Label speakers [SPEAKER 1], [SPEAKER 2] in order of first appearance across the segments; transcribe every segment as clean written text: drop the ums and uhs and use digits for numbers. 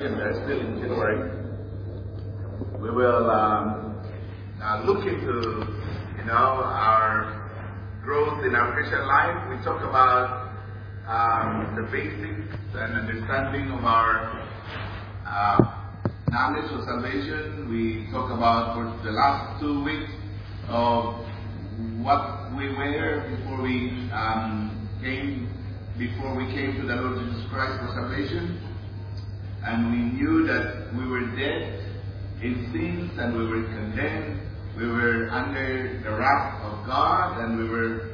[SPEAKER 1] And still in January, we will look into, our growth in our Christian life. We talk about the basics and understanding of our knowledge of salvation. We talk about for the last 2 weeks of what we were before we came to the Lord Jesus Christ for salvation. And we knew that we were dead in sins and we were condemned. We were under the wrath of God, and we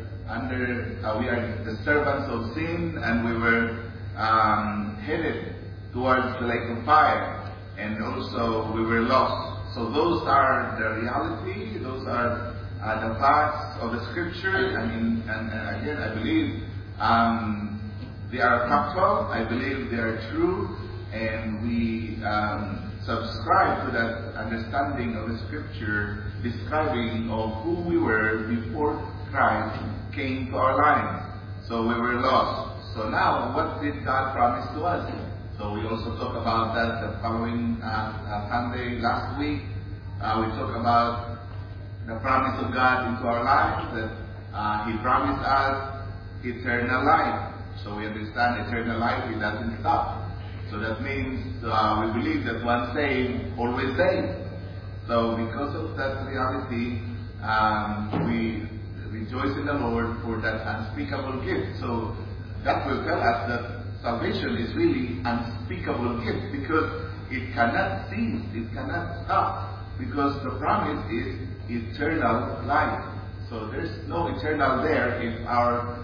[SPEAKER 1] are the servants of sin, and we were headed towards the lake of fire, and also we were lost. So those are the reality, those are the facts of the scripture. And again, I believe they are factual, I believe they are true. And we subscribe to that understanding of the scripture describing of who we were before Christ came to our lives. So we were lost. So now, what did God promise to us? So we also talked about that the following Sunday last week. We talked about the promise of God into our lives, that He promised us eternal life. So we understand eternal life, it doesn't stop. So that means we believe that once saved, always saved. So because of that reality, we rejoice in the Lord for that unspeakable gift. So that will tell us that salvation is really unspeakable gift, because it cannot cease, it cannot stop, because the promise is eternal life. So there's no eternal there if our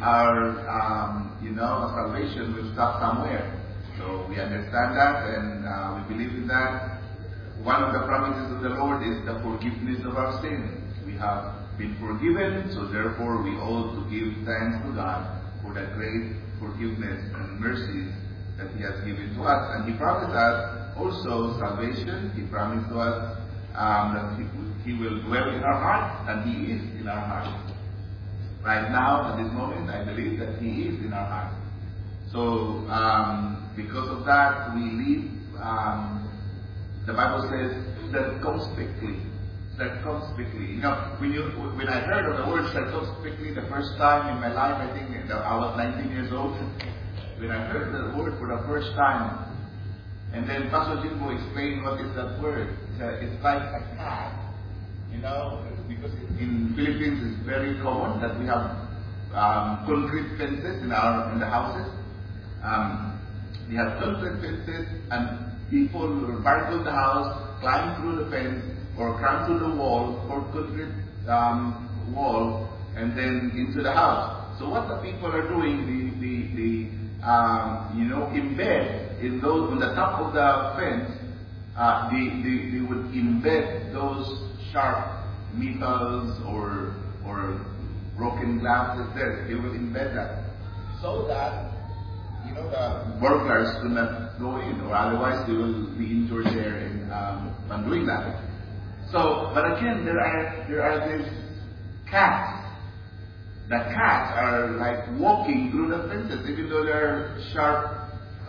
[SPEAKER 1] salvation will stop somewhere. So we understand that, and we believe in that. One of the promises of the Lord is the forgiveness of our sins. We have been forgiven, so therefore we ought to give thanks to God for the great forgiveness and mercies that He has given to us. And He promised us also salvation. He promised to us that He will dwell in our hearts, and He is in our hearts. Right now, at this moment, I believe that He is in our hearts. So, because of that, we live, the Bible says, circumspectly. Circumspectly. When I heard of the word circumspectly the first time in my life, I think I was 19 years old, when I heard the word for the first time, and then Pastor Jimbo explained what is that word. It's like a cat, because in Philippines it's very common that we have concrete fences in the houses. They have concrete fences, and people will barricade the house, climb through the fence, or climb through the wall, or concrete wall, and then into the house. So what the people are doing, embed in those on the top of the fence. They would embed those sharp metals or broken glasses there. They will embed that so that the burglars do not go in, or otherwise they will be injured there by doing that. So, but again, there are these cats. The cats are like walking through the fences, even though there are sharp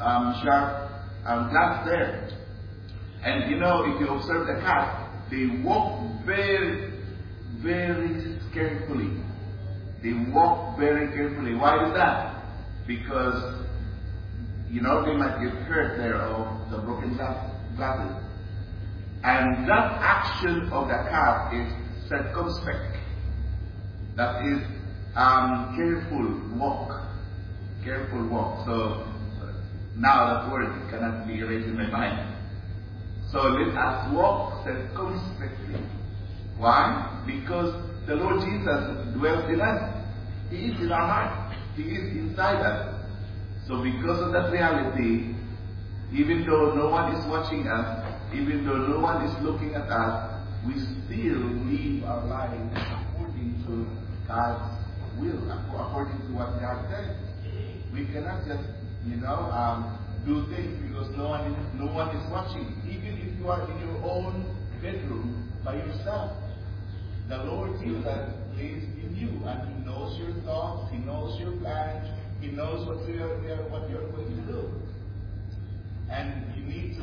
[SPEAKER 1] glass there. And if you observe the cat, they walk very, very carefully. They walk very carefully. Why is that? Because they might get hurt there of the broken glasses. And that action of the cat is circumspect. That is careful walk. Careful walk. So now that word cannot be erased in my mind. So let us walk circumspectly. Why? Because the Lord Jesus dwells in us. He is in our heart. He is inside us. So because of that reality, even though no one is watching us, even though no one is looking at us, we still live our lives according to God's will, according to what God said. We cannot just, do things because no one is watching. Even if you are in your own bedroom by yourself, the Lord Jesus lives in you, and He knows your thoughts, He knows your plans, He knows what you're going to do. And you need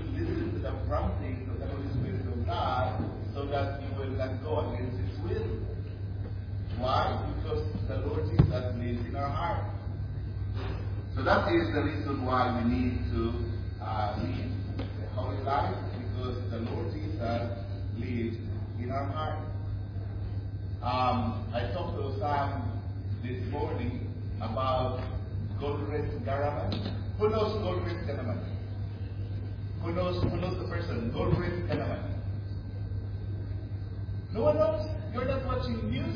[SPEAKER 1] that we will not go against His will. Why? Because the Lord Jesus lives in our heart. So that is the reason why we need to live a holy life, because the Lord Jesus lives in our heart. I talked to Sam this morning about Goldratt Garaman. Who knows Goldratt Garaman? Who knows the person? Goldratt Garaman. No one knows? You're not watching news?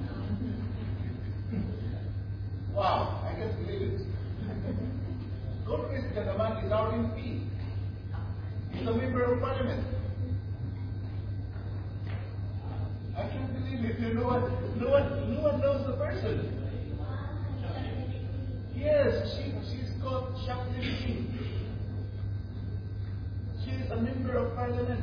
[SPEAKER 1] Wow, I can't believe it. Goldratt Garaman is our MP. He's a member of parliament. I can't believe it. No one knows the person. Yes, she's called shoplifting. She is a member of parliament.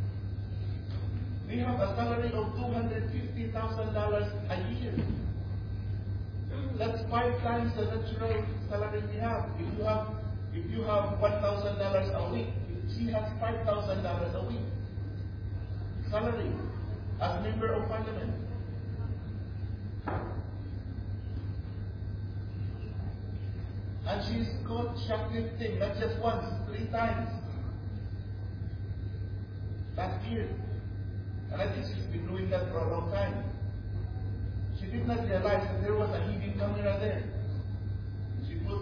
[SPEAKER 1] We have a salary of $250,000 a year. That's 5 times the natural salary we have. If you have $1,000 a week, she has $5,000 a week salary as member of parliament. And she's caught shoplifting, not just once, 3 times last year. And I think she's been doing that for a long time. She did not realize that there was a hidden camera there. She put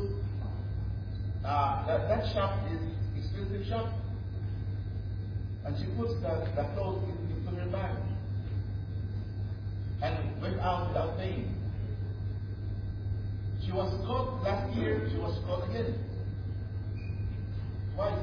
[SPEAKER 1] that shop is expensive shop, and she puts the clothes into her bag and went out without paying. She was caught last year. She was caught again. Twice.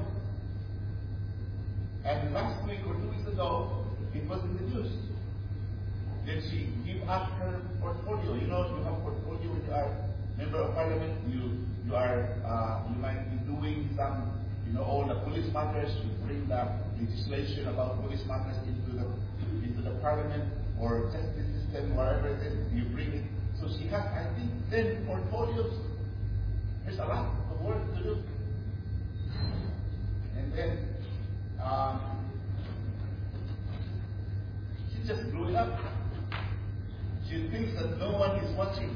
[SPEAKER 1] And last week or 2 weeks ago, it was in the news. Then she gave up her portfolio. You know, you have portfolio when you are member of parliament. You might be doing some, all the police matters. You bring the legislation about police matters into the parliament or justice system, wherever it is. You bring it. So she has, I think, 10 portfolios. There's a lot of work to do. And then she just blew it up. She thinks that no one is watching.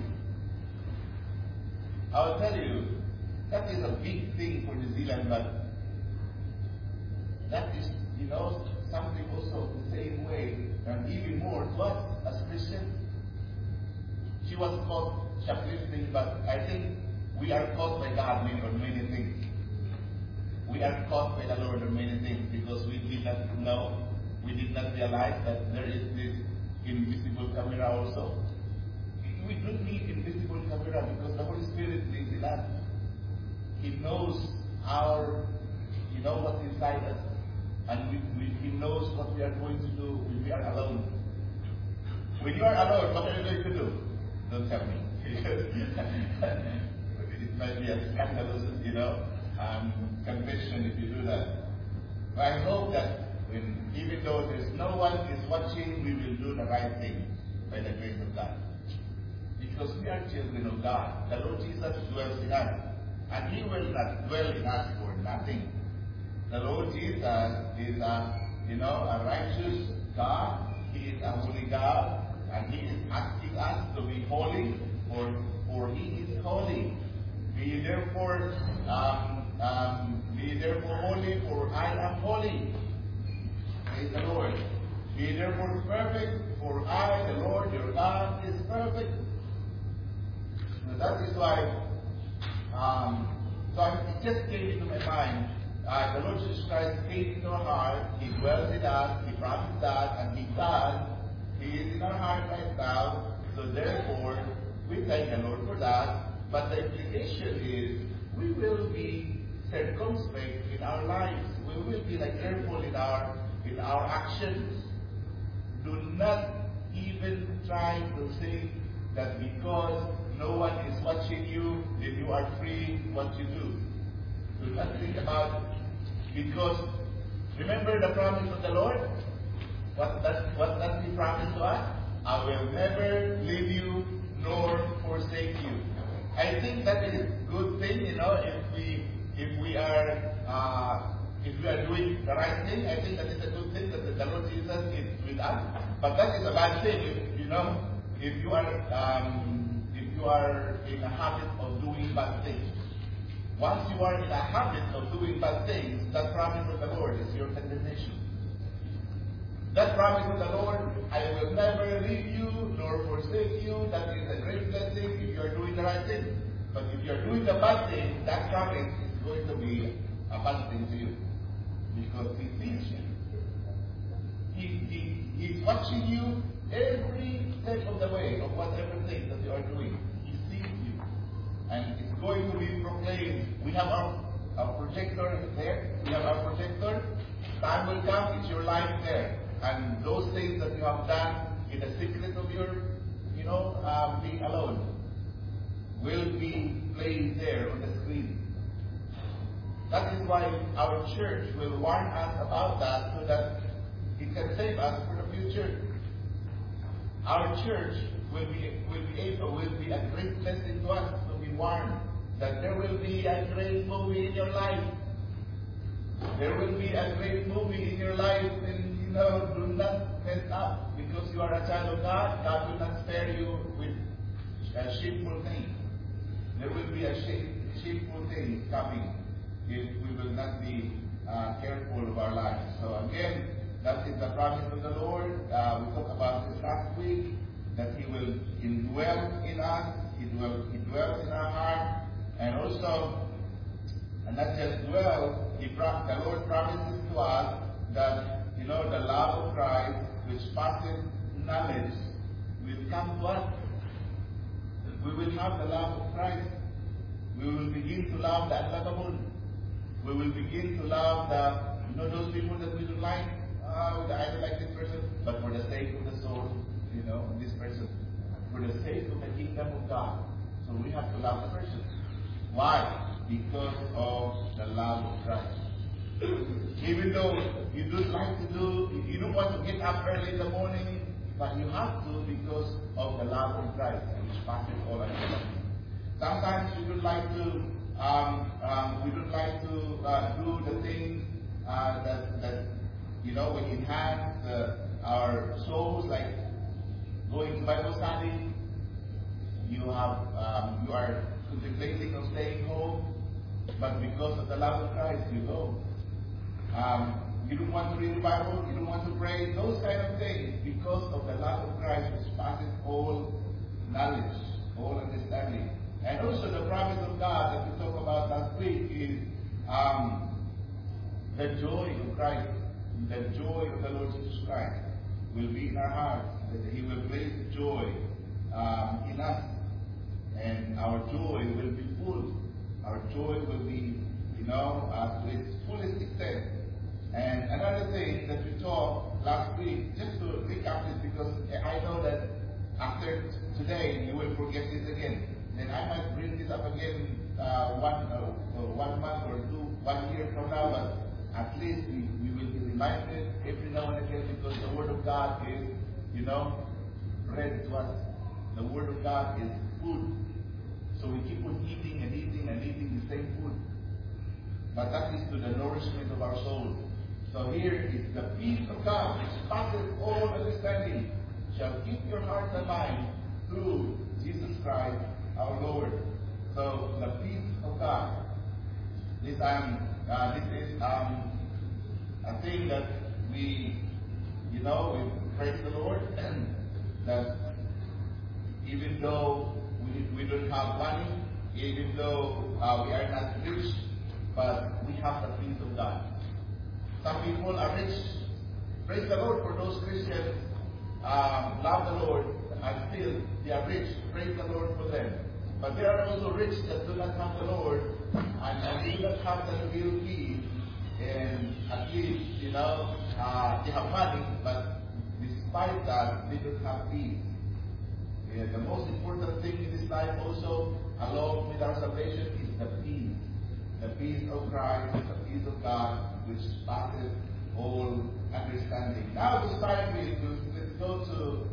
[SPEAKER 1] I'll tell you, that is a big thing for New Zealand, but that is, something also the same way, and even more to us as Christians. She was caught shoplifting, but I think we are caught by God on many things. We are caught by the Lord on many things because we did not know, we did not realize that there is this invisible camera also. We don't need invisible camera because the Holy Spirit lives in us. He knows what's inside us, and He knows what we are going to do when we are alone. When you are alone, what are you going to do? Don't tell me. It might be a scandalous, confession if you do that. But I hope that even though there's no one is watching, we will do the right thing by the grace of God. Because we are children of God. The Lord Jesus dwells in us. And He will not dwell in us for nothing. The Lord Jesus is a righteous God. He is a holy God. And He is asking us to be holy, for He is holy. Be therefore holy, for I am holy. Praise the Lord. Be therefore perfect, for I, the Lord your God, is perfect. So that is why, it just came into my mind. The Lord Jesus Christ came into our heart. He dwells in us. He promised that, and He does. He is in our heart right now. So therefore, we thank the Lord for that. But the implication is, we will be circumspect in our lives. We will be careful in our actions. Do not even try to think that because no one is watching you, then you are free what you do. Do not think about it. Because remember the promise of the Lord? What does He promise to us? I will never leave you nor forsake you. I think that is a good thing, if we are
[SPEAKER 2] doing the right thing, I think that is a good thing that the Lord Jesus is with us. But that is a bad thing, if you are in a habit of doing bad things. Once you are in a habit of doing bad things, that promise of the Lord is your condemnation. That promise of the Lord, I will never leave you nor forsake you, that is a great blessing if you are doing the right thing. But if you are doing the bad thing, that promise is going to be a bad thing to you. Because He sees you. He's watching you every step of the way of whatever thing that you are doing. He sees you. And it's going to be proclaimed. We have our projector there. We have our projector. Time will come, it's your life there. And those things that you have done in the secret of your, being alone, will be played there on the screen. That is why our church will warn us about that, so that it can save us for the future. Our church will be a great blessing to us, to be warned that there will be a great movie in your life. There will be a great movie in your life, and do not mess up, because you are a child of God. God will not spare you with shameful things. There will be a shameful things coming if we will not be careful of our lives. So again, that is the promise of the Lord. We talked about this last week, that He will indwell in us. He dwells in our heart, and also, and not just dwell. The Lord promises to us that the love of Christ, which passes knowledge, will come to us. We will have the love of Christ. We will begin to love the unlovable. We will begin to love those people that we don't like. I don't like this person, but for the sake of the soul, this person, for the sake of the kingdom of God. So we have to love the person. Why? Because of the love of Christ. Even though you don't like to you don't want to get up early in the morning, but you have to, because of the love of Christ, which passes all understanding. Sometimes we don't like to do the things that will enhance our souls, like going to Bible study. You are contemplating on staying home, but because of the love of Christ, you go. You don't want to read the Bible, you don't want to pray, those kind of things, because of the love of Christ, which passes all knowledge, all understanding. And also the promise of God that we talked about last week is the joy of Christ, the joy of the Lord Jesus Christ will be in our hearts, that He will place joy in us, and our joy will be full. Our joy will be, to its fullest extent. And another thing that we talked last week, just to recap this, because I know that after today you will forget this again. Then I might bring this up again 1 month or 1 year from now, but at least we will be reminded every now and again, because the Word of God is, bread to us. The Word of God is food. So we keep on eating and eating and eating the same food. But that is to the nourishment of our soul. So here is the peace of God, which passes all understanding, shall keep your heart and mind through Jesus Christ our Lord. So the peace of God. This is a thing that we praise the Lord, that even though we don't have money, even though we are not rich, but we have the peace of God. Some people are rich. Praise the Lord for those Christians love the Lord and still they are rich. Praise the Lord for them. But there are also rich that do not have the Lord and do not have the real peace. And at least, they have money, but despite that, they don't have peace. The most important thing in this life also, along with our salvation, is the peace. The peace of Christ, the peace of God, which passes all understanding. Now to start with, let's go to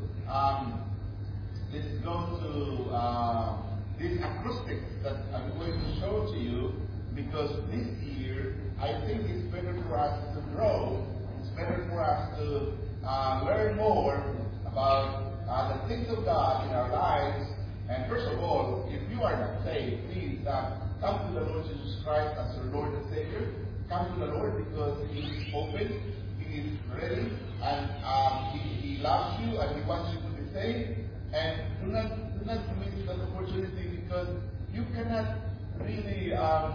[SPEAKER 2] this acrostic that I'm going to show to you, because this year I think it's better for us to grow. It's better for us to learn more about the things of God in our lives. And first of all, if you are not saved, please come to the Lord Jesus Christ as your Lord and Savior. Come to the Lord because He is open, He is ready, and he loves you and He wants you to be saved. And do not miss that opportunity, because you cannot really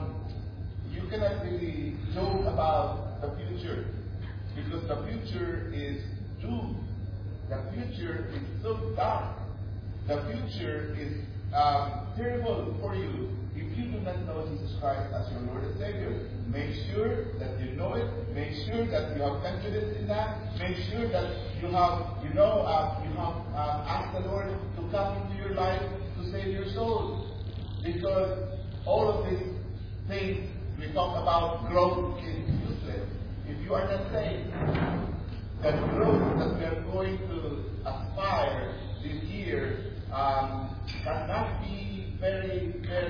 [SPEAKER 2] joke about the future, because the future is doomed. The future is so dark. The future is terrible for you if you do not know Jesus Christ as your Lord and Savior. Make sure that you know it. Make sure that you have confidence in that. Make sure that you have asked the Lord to come into your life to save your soul. Because all of these things we talk about, growth is useless if you are not saved. The growth that we are going to aspire this year cannot be very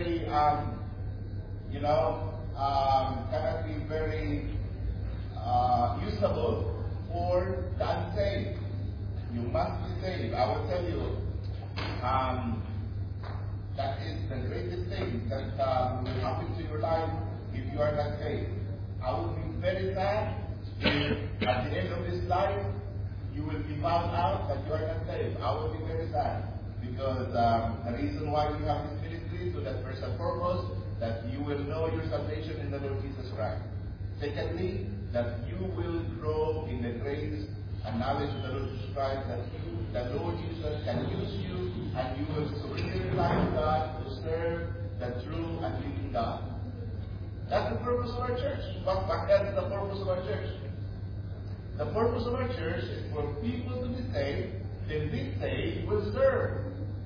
[SPEAKER 2] usable for the unsaved. You must be saved. I will tell you, that is the greatest thing that will happen to your life if you are not saved. I will be very sad if at the end of this life you will be found out that you are not saved. I will be very sad, because the reason why we have this ministry, so that first and foremost, that you will know your salvation in the Lord Jesus Christ. Secondly, that you will grow in the grace and knowledge of the Lord Jesus Christ, that the Lord Jesus can use you, and you will surrender your life to God to serve the true and living God. That's the purpose of our church. What is the purpose of our church? The purpose of our church is for people to be saved, then this saved will serve.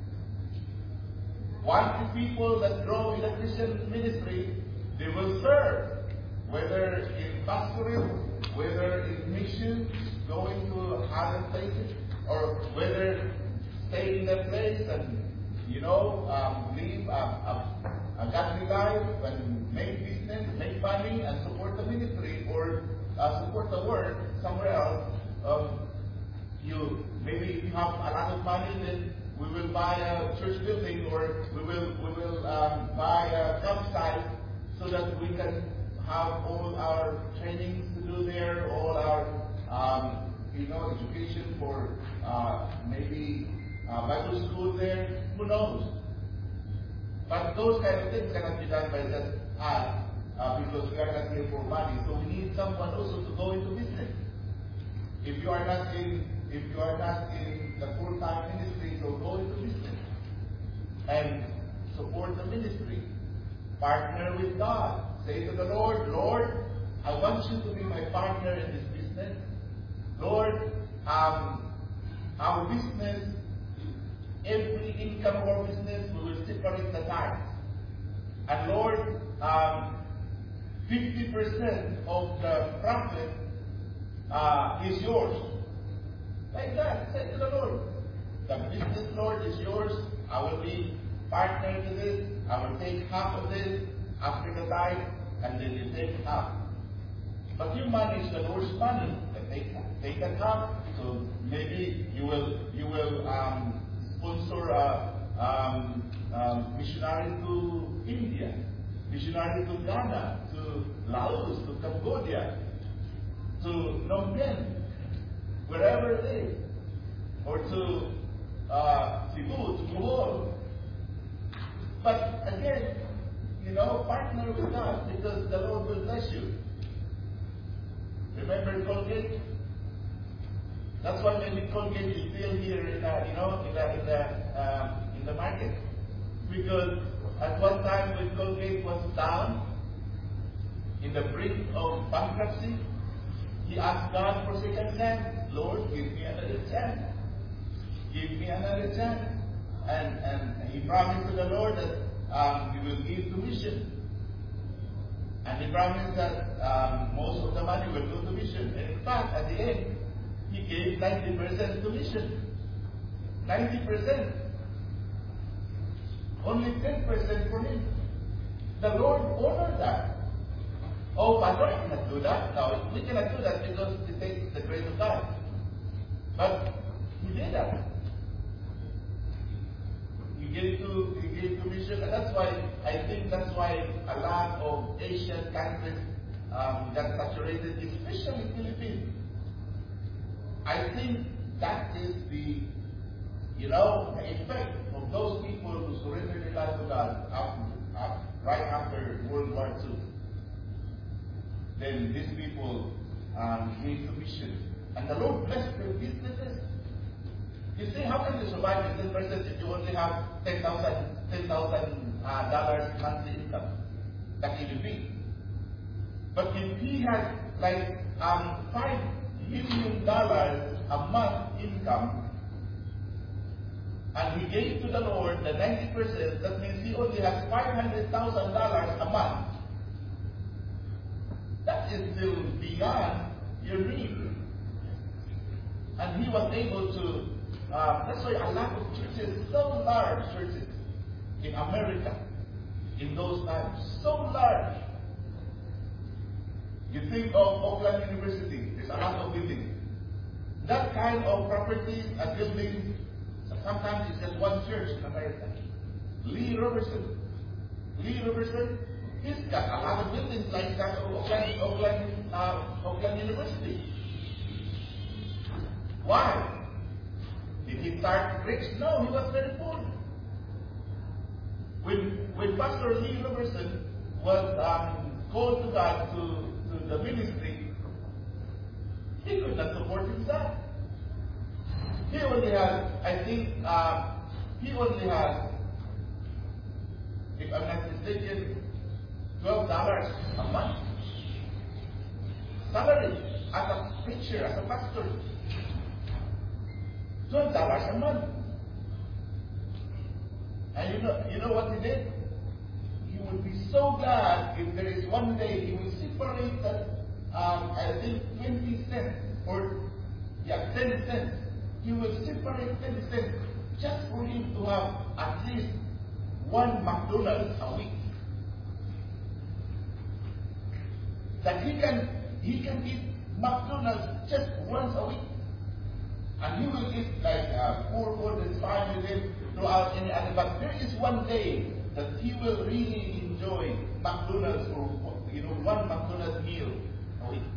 [SPEAKER 2] Once the people that grow in the Christian ministry, they will serve. Whether in pastorate, whether in missions, going to other places, or whether stay in their place and, live a godly life and make business, make money, and support the ministry, or support the work somewhere else. Maybe if you have a lot of money, then we will buy a church building, or we will buy a campsite so that we can have all our trainings to do there, all our education for maybe Bible school there. Who knows? But those kind of things cannot be done by just us, because we are not here for money. So we need someone also to go into business. If you are not in the full-time ministry, so go into business and support the ministry. Partner with God. Say to the Lord, Lord, I want you to be my partner in this business. Lord, our business, every income of our business, we will separate the tithes. And Lord, 50% of the profit is yours. Like that, say to the Lord, the business, Lord, is yours. I will be partner to this. I will take half of this after the tithe, and then you take half. But you manage the Lord's money. Take that half. So maybe you will sponsor a missionary to India, missionary to Ghana, to Laos, to Cambodia, to Phnom Penh, wherever it is, or to Cebu, to Bohol. But again, partner with God, because the Lord will bless you. Remember Colgate? That's why maybe Colgate is still here in the market. Because at one time when Colgate was down, in the brink of bankruptcy, he asked God for second chance. Lord, give me another chance. Give me another chance. And he promised to the Lord that he will give to mission. And he promised that most of the money will go to mission. And in fact, at the end, he gave 90% to mission. 90%. Only 10% for him. The Lord honored that. Oh, Pastor, I cannot do that. No, we cannot do that because it takes the grace of God. But he did that. He gave to mission, and that's why I think that's why a lot of Asian countries got saturated, especially Philippines. I think that is the effect of those people who surrendered their lives to God right after World War II. Then these people gave to mission. And the Lord blessed their businesses. You see, how can you survive in this verses if you only have $10,000 monthly income? That can you be. But if he had like $5 million a month income, and he gave to the Lord the 90%, that means he only has $500,000 a month. That is still beyond your need. And he was able to, that's why a lot of churches, so large churches in America in those times, so large. You think of Oakland University, there's a lot of buildings. That kind of properties and buildings, sometimes it's just one church in America. Lee Roberson, he's got a lot of buildings like that of Oakland University. Why? Did he start rich? No, he was very poor. When Pastor Lee Roberson was called to God to the ministry, he could not support himself. He only had, I think, if I'm not mistaken, $12 a month salary as a preacher, as a pastor. $12 a month. And you know what he did? He would be so glad if there is one day he will separate that, I think 20 cents or 10 cents. He will separate 10 cents just for him to have at least one McDonald's a week. That he can eat McDonald's just once a week. And he will eat like 4 food is fine with him throughout any other. But there is one day that he will really enjoy McDonald's or one McDonald's meal a week.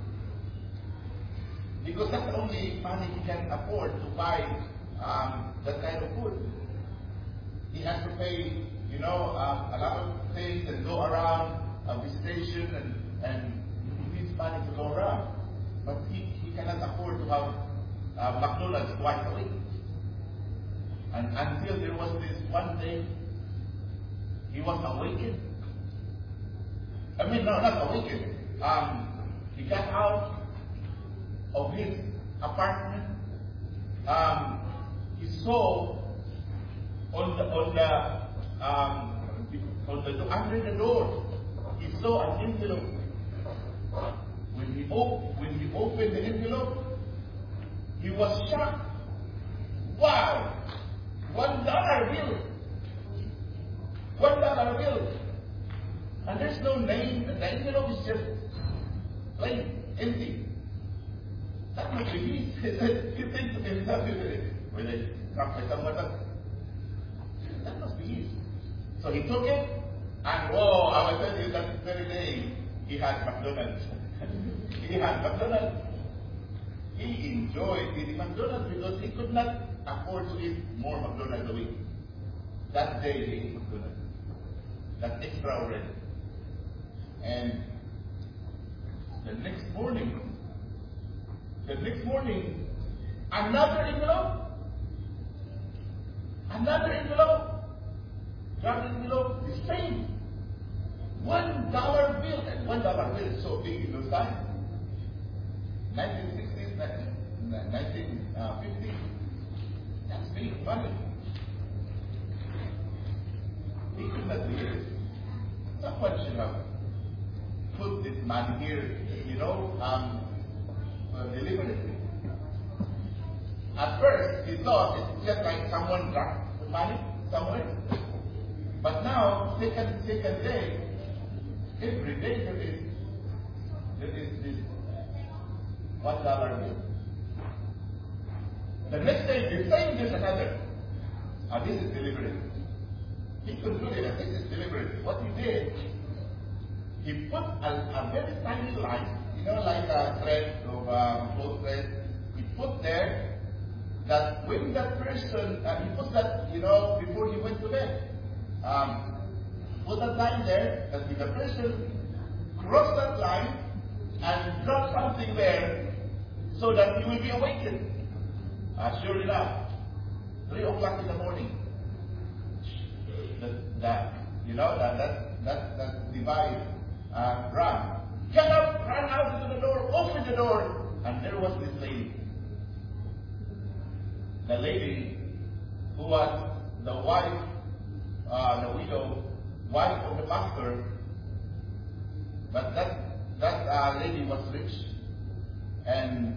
[SPEAKER 2] Because that's the only money he can afford to buy that kind of food. He has to pay, a lot of things and go around visitation and he needs money to go around. But he cannot afford to have McDonald's twice a week. And until there was this one day, he was awakened. I mean, no, not awakened. He got out of his apartment. He saw under the door, he saw an envelope. When he opened the envelope, he was shocked. Wow! $1 bill. $1 bill. And there's no name, and the envelope is just plain, empty. That must be his. He thinks to himself, when they come by someone else, that must be his. So he took it, and I will tell you that very day, he had McDonald's. He had McDonald's. He enjoyed eating McDonald's because he could not afford to eat more McDonald's a week. That day he ate McDonald's. That's extra already. And the next morning, another envelope. Another envelope, the same. $1 bill, and $1 bill is so big in those times. 1960s, 1950s. That's big money. He could not do it. Someone should have put this money here, deliberately. At first, he thought it's just like someone dropped the money somewhere. But now, second day, every day there is there is this $1 bill. The next day, the same there's another. This is deliberate. He concluded that this is deliberate. What he did, he put a very tiny line, like a thread of cloth thread. He put there that when that person, he put that, before he went to bed. Put that line there, that if the person crossed that line and dropped something there, so that he will be awakened. Sure enough, 3 o'clock in the morning, that device run. Get up, run out into the door, open the door, and there was this lady. The lady who was the wife, the widow, wife of the pastor, but that lady was rich, and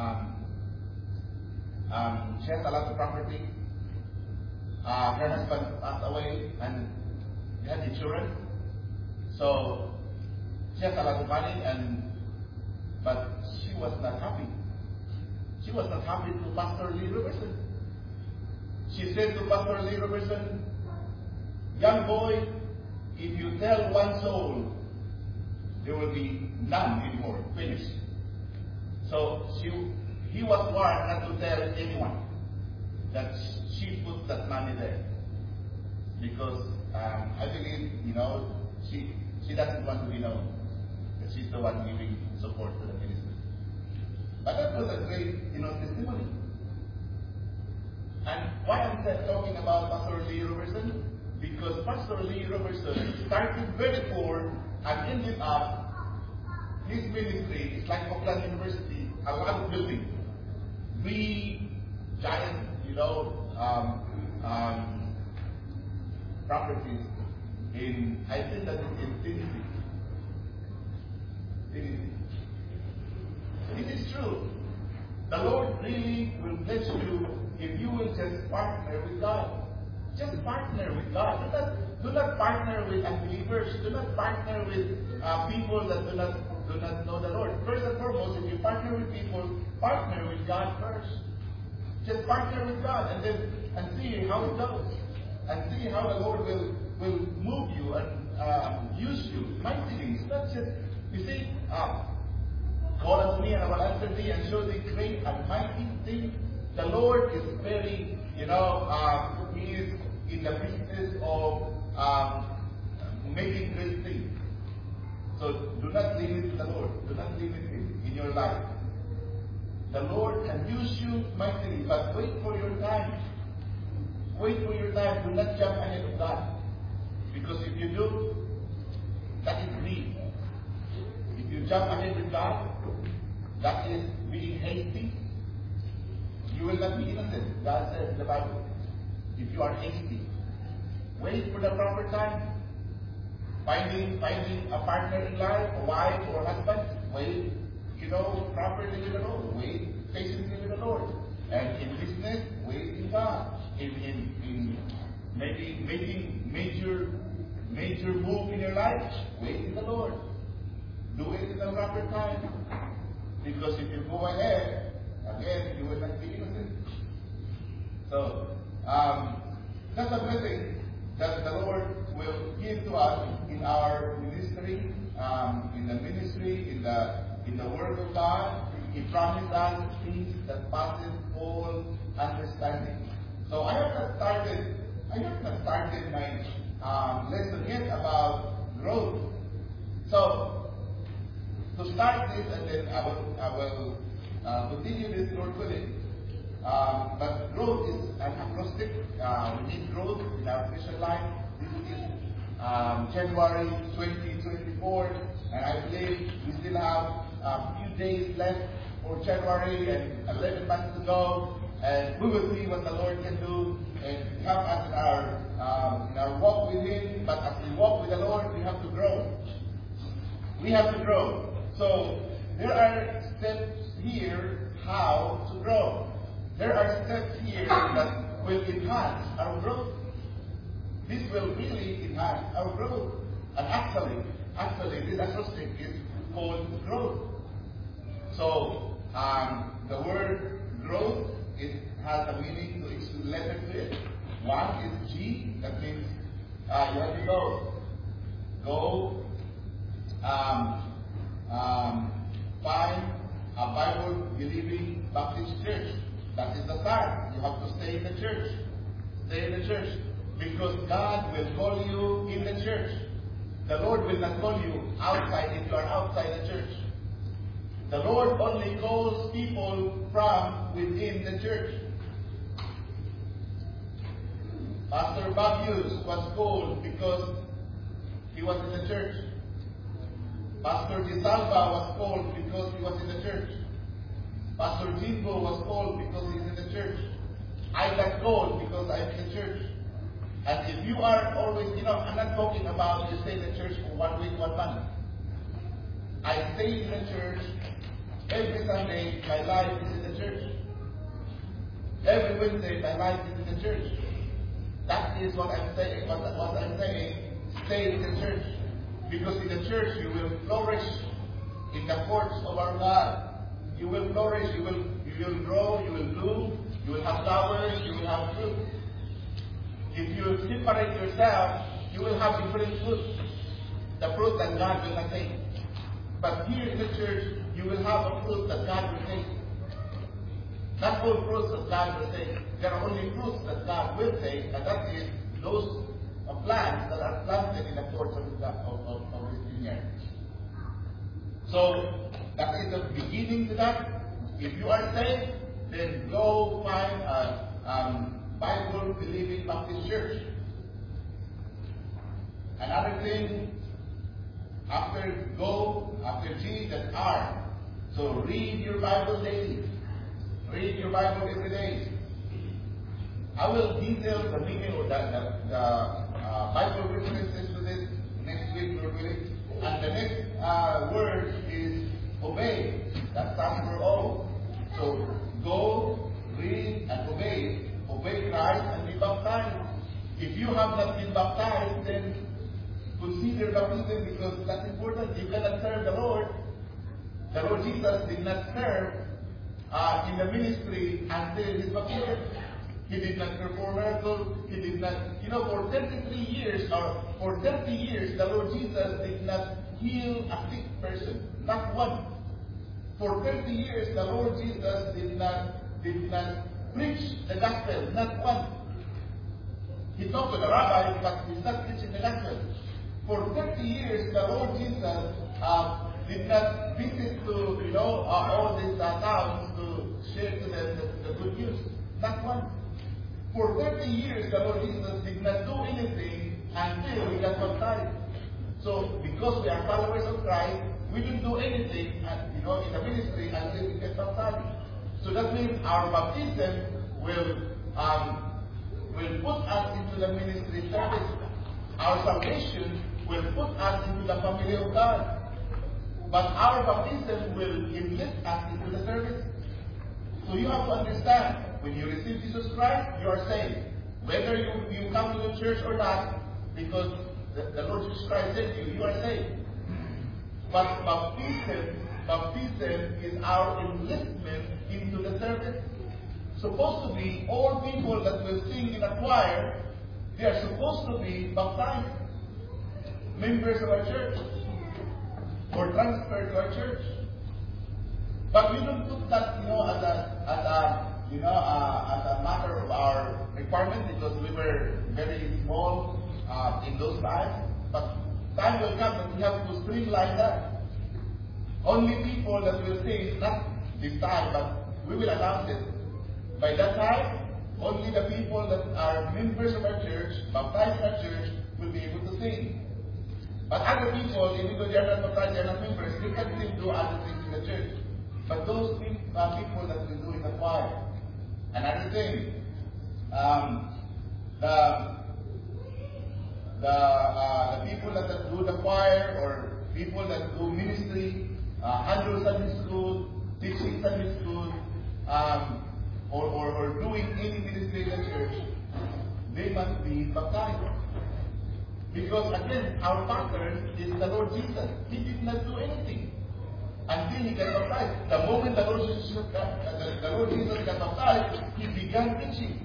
[SPEAKER 2] she has a lot of property. Her husband passed away, and they had children. So she has a lot of money, but she was not happy. She was not happy to Pastor Lee Robertson. She said to Pastor Lee Robertson, "Young boy, if you tell one soul, there will be none anymore. Finished." So he was warned not to tell anyone that she put that money there, because I believe, she doesn't want to be known that she's the one giving support to the ministry. But that was a great, testimony. And why I'm talking about Pastor Lee Robertson? Because Pastor Lee Robertson started very poor and ended up, his ministry is like Oakland University, a lot of buildings. 3 giant, properties in, I think that is in Tennessee. It is true. The Lord really will bless you if you will just partner with God. Just partner with God. Do not partner with unbelievers. Do not partner with people that do not know the Lord. First and foremost, if you partner with people, partner with God first. Just partner with God, and see how it goes, and see how the Lord will move you and use you mightily. It's not just, you see, call unto me and I will answer thee and show thee great and mighty things. The Lord is very, He is in the business of making great things. So do not limit the Lord. Do not limit Him in your life. The Lord can use you mightily, but wait for your time. Wait for your time. Do not jump ahead of God. Because if you do, that is greed. If you jump ahead with God, that is being hasty. You will not be innocent. God says in the Bible, if you are hasty, wait for the proper time. Finding a partner in life, a wife or husband, wait, properly with the Lord. Wait patiently with the Lord. And in business, wait in God. In maybe making major move in your life, wait in the Lord. Do it in the proper time. Because if you go ahead, again, you will not be innocent. So, that's a blessing that the Lord will give to us in our ministry, in the Word of God. He promised us things that passes all understanding. So I have not started my lesson yet about growth. So to start this, and then I will continue this, Lord willing. But growth is an acrostic. We need growth in our Christian life. This is January 2024, and I believe we still have a few days left for January and 11 months to go, and we will see what the Lord can do and help us in our walk with Him. But as we walk with the Lord, we have to grow. We have to grow. So there are steps here how to grow. There are steps here that will enhance our growth. This will really enhance our growth. And actually, this acrostic is called growth. So the word growth, it has a meaning to its letter to it. One is G, that means you have to go. Go, find a Bible-believing Baptist church. That is the start. You have to stay in the church. Stay in the church. Because God will call you in the church. The Lord will not call you outside if you are outside the church. The Lord only calls people from within the church. Pastor Bob Hughes was called because he was in the church. Pastor DiSalva was called because he was in the church. Pastor Jimbo was called because he's in the church. I got called because I'm in the church. And if you are always, I'm not talking about you stay in the church for 1 week, 1 month. I stay in the church every Sunday. My life is in the church. Every Wednesday, my life is in the church. That is what I'm saying. What I'm saying, stay in the church. Because in the church you will flourish in the courts of our God. You will flourish, you will grow, you will bloom, you will have flowers, you will have fruit. If you separate yourself, you will have different fruit. The fruit that God will not take. But here in the church, you will have a fruit that God will take. Not all fruits that God will take. There are only fruits that God will take, and that is those plants that are planted in the courts of His vineyard. So, that is the beginning to that. If you are saved, then go find a Bible-believing Baptist church. Another thing, after G, that's R. So read your Bible daily. Read your Bible every day. I will detail the meaning of the Bible references to this next week, Lord willing. And the next word is obey. That stands for O. So go, read, and obey. Obey Christ and be baptized. If you have not been baptized, then consider baptism, because that's important. You cannot serve the Lord. The Lord Jesus did not serve in the ministry until his baptism. He did not perform miracles. He did not, for 33 years or for 30 years, the Lord Jesus did not heal a sick person. Not one. For 30 years, the Lord Jesus did not preach the gospel. Not one. He talked to the rabbis, but he's not preaching the gospel. For 30 years, the Lord Jesus did not visit to all these towns to share to them the good news. Not one. For 30 years, the Lord Jesus did not do anything until he got baptized. So, because we are followers of Christ, we don't do anything, in the ministry until we get baptized. So that means our baptism will put us into the ministry service. Our salvation will put us into the family of God. But our baptism will enlist us into the service. So you have to understand, when you receive Jesus Christ, you are saved. Whether you come to the church or not, because the Lord Jesus Christ said to you, you are saved. But baptism is our enlistment into the service. Supposed to be all people that will sing in a choir, they are supposed to be baptized. Members of our church. Or transferred to our church. But we don't put that, as a matter of our requirement, because we were very small in those times. But time will come that we have to streamline that. Only people that will sing, not this time, but we will announce it. By that time, only the people that are members of our church, baptized in our church, will be able to sing. But other people, even though they are not baptized, they are not members, they can still do other things in the church. But those people that will do in the choir. Another thing, the people that do the choir, or people that do ministry, handle Sunday school, teaching Sunday school, or doing any ministry in the church, they must be baptized. Because again, our pattern is the Lord Jesus. He did not do anything. until he got baptized. The moment the Lord Jesus got baptized, he began preaching.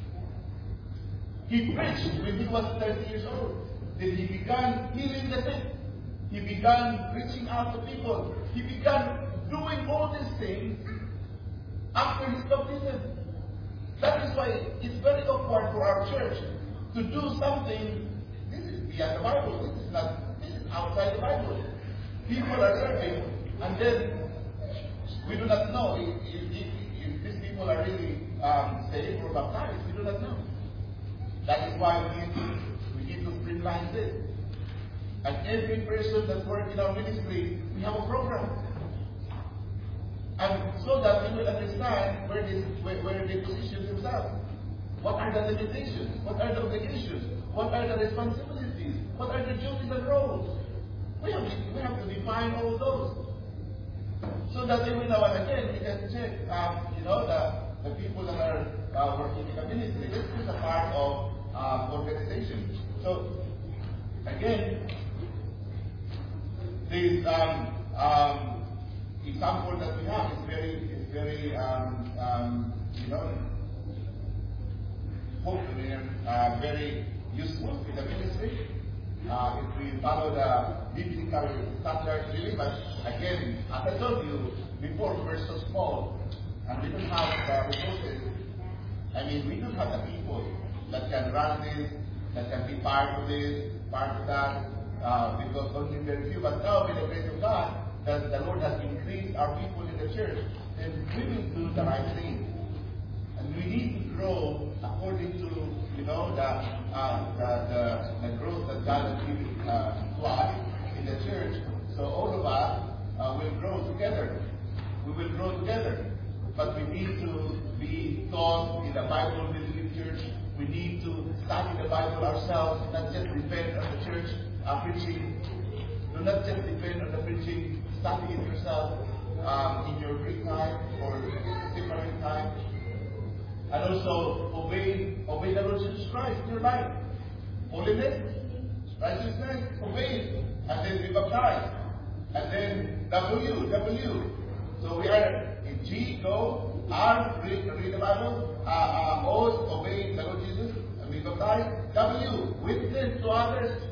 [SPEAKER 2] He preached when he was 30 years old. Then he began healing the sick. He began reaching out to people. He began doing all these things after his baptism. That is why it's very awkward for our church to do something. This is beyond the Bible. This is outside the Bible. People are serving, and then we do not know if these people are really saved or baptized. We do not know. That is why we need to streamline this. And every person that works in our ministry, we have a program. And so that they will understand where they position themselves. What are the limitations? What are the obligations? What are the responsibilities? What are the duties and roles? We have to define all those. So that every now and again we can check, the people that are working in the ministry. This is a part of organization. So, again, this example that we have is very very useful in the ministry. If we follow the biblical standards, really. But again, as I told you before, we were so small and we don't have the resources. I mean, we don't have the people that can run this, that can be part of this, part of that, because only very few. But now, with the grace of God, that the Lord has increased our people in the church, then we will do the right thing. And we need to grow according to, the growth that God has given to us in the church. So all of us will grow together. We will grow together. But we need to be taught in the Bible-believing church. We need to study the Bible ourselves, not just depend on the church preaching. Do not just depend on the preaching. Study it yourself in your free time or separate time. And also obey the Lord Jesus Christ in your life. Holiness, righteousness, obey it. And then be baptized. And then W. So we are in G, go. R, read the Bible. O, obey the Lord Jesus and be baptized. W, witness to others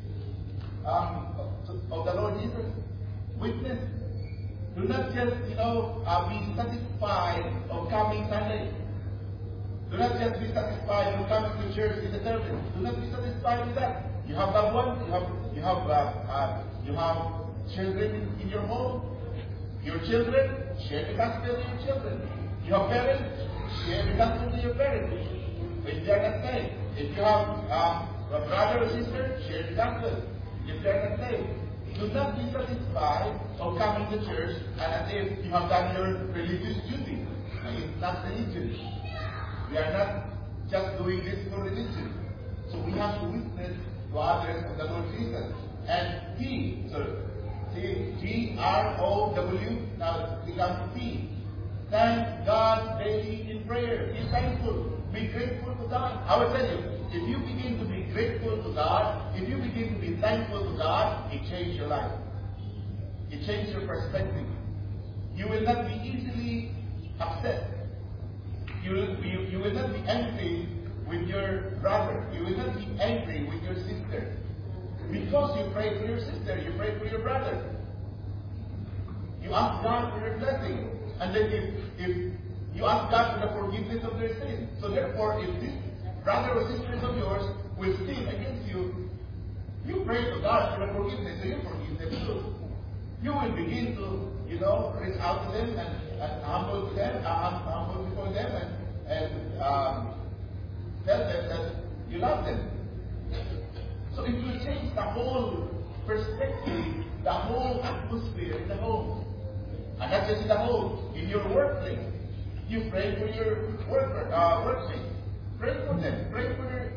[SPEAKER 2] of the Lord Jesus. Witness. Do not just, be satisfied of coming Sunday. Do not just be satisfied of coming to church in the service. Do not be satisfied with that. You have loved ones. You have children in your home. Your children, share the gospel with your children. You have parents, share the gospel with your parents. If they are not saved. If you have a brother or sister, share the gospel. If they are not saved. Do not be satisfied of coming to church and as if you have done your religious duty. It's not religion. We are not just doing this for religion. So we have to witness to others of the Lord Jesus. And T, so see, G-R-O-W, now it becomes T. Thank God daily in prayer. Be thankful. Be grateful to God. I will tell you, if you begin to be grateful to God, if you begin to be thankful to God, it changes your life. It changes your perspective. You will not be easily upset. You will not be angry with your brother. You will not be angry with your sister. Because you pray for your sister, you pray for your brother. You ask God for your blessing. And then if you ask God for the forgiveness of their sins. So therefore, if this brother or sisters of yours will sin against you, you pray to God for the forgiveness, so you forgive them too. You will begin to, reach out to them and humble before them and tell them that you love them. So it will change the whole perspective, the whole atmosphere in the home. And not just in the home, in your workplace. You pray for your workmates. Pray for them. Pray for their,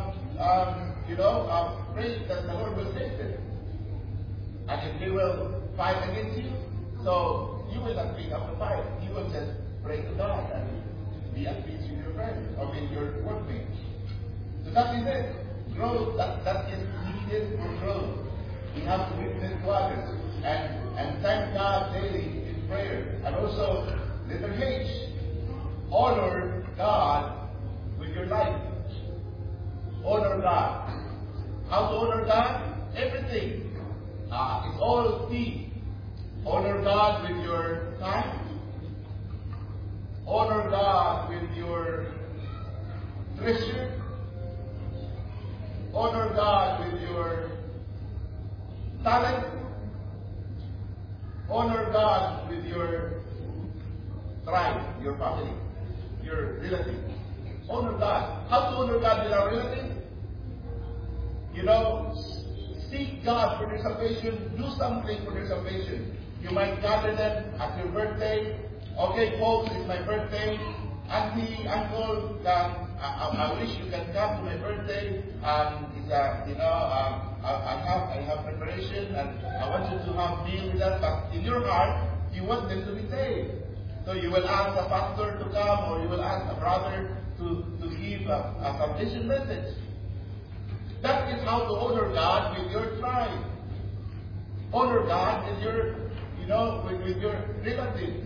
[SPEAKER 2] pray that the Lord will save them. And if they will fight against you, so you will not pick up the fight. You will just pray to God and be at peace with your friends or with your workmates. So that is it. Growth, that is needed for growth. We have to witness to others. and thank God daily in prayer. And also, letter H, honor God with your life. Honor God. How to honor God? Everything. It's all T. Honor God with your time. Honor God with your treasure. Honor God with your talent. Honor God with your tribe, your family, your relative. Honor God. How to honor God with our relative? You know, seek God for their salvation. Do something for their salvation. You might gather them at your birthday. Okay, folks, it's my birthday. Auntie, uncle, I wish you can come to my birthday. I have preparation, and I want you to have meal with us. But in your heart, you want them to be saved. So you will ask a pastor to come, or you will ask a brother to give a salvation message. That is how to honor God with your tribe. Honor God with your, with your relatives.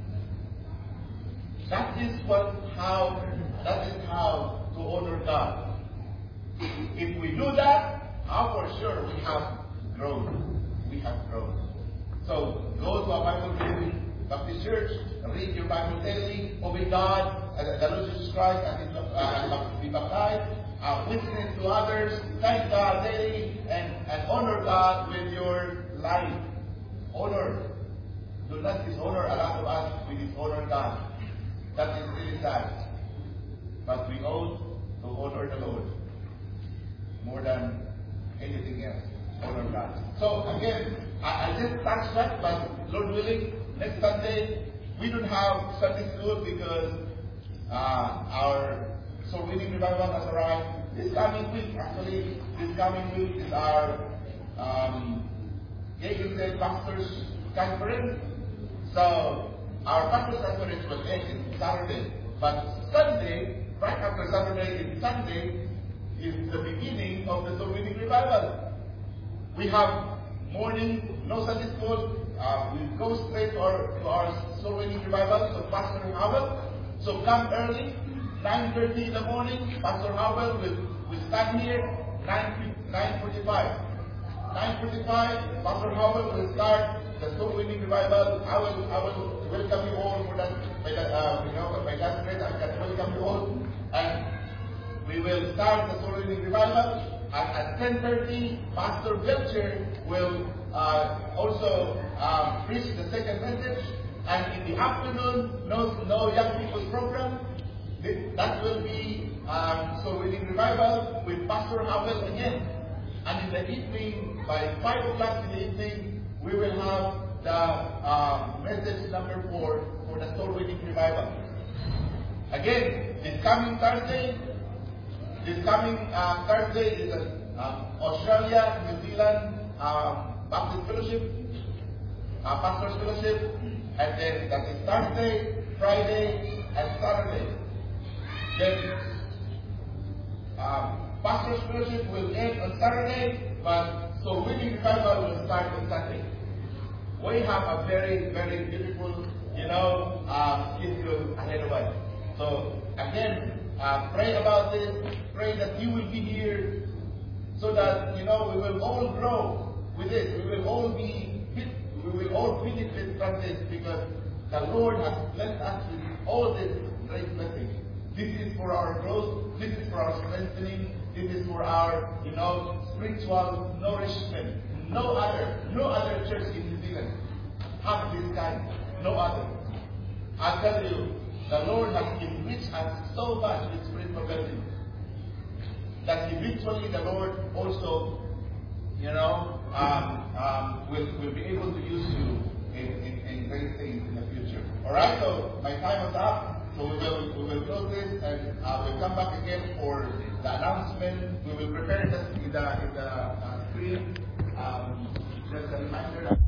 [SPEAKER 2] That is how to honor God. If we do that, for sure we have grown. We have grown. So go to a Bible reading Baptist Church, read your Bible daily, obey God, the Lord Jesus Christ, and be baptized. Witness to others, thank God daily, and honor God with your life. Honor. Do not dishonor. A lot of us, we dishonor God. That is really sad. But we ought to honor the Lord more than anything else. Honor God. So again, I just touched that, but Lord willing, next Sunday, we don't have Sunday school because our soul winning revival has arrived. This coming week is our Jacob Pastors Conference. So our Pastors Conference will end in Saturday. But Sunday, right after Saturday, in Sunday, is the beginning of the soul winning revival. We have morning, no Sunday school. We go straight to our soul winning revival, so Pastor Howell. So come early, 9:30 in the morning. Pastor Howell will stand here, 9:45. 9:45, Pastor Howell will start the soul winning revival. I will welcome you all for that. By God's grace, I can welcome you all. And we will start the soul winning revival. And at 10:30, Pastor Belcher will also preach the second message. And in the afternoon, no young people's program. That will be soul winning revival with Pastor Howell again. And in the evening, by 5 o'clock in the evening, we will have the message number 4 for the soul winning revival. Again, this coming Thursday is Australia, New Zealand Baptist Fellowship, Pastors Fellowship, and then that is Thursday, Friday, and Saturday. Then Pastors Fellowship will end on Saturday, but so winning revival will start on Sunday. We have a very, very beautiful, schedule ahead of us. So again, pray about this. Pray that you will be here, so that we will all grow with this. We will all benefit from this, because the Lord has blessed us with all this great blessing. This is for our growth. This is for our strengthening. This is for our, spiritual nourishment. No other church in New Zealand have this kind. No other. I tell you, the Lord has enriched us so much with spiritual blessing that eventually the Lord also, will be able to use you in great things in the future. All right. So my time is up. So we will close this, and we'll come back again for the announcement. We will prepare it in the screen. Just a reminder.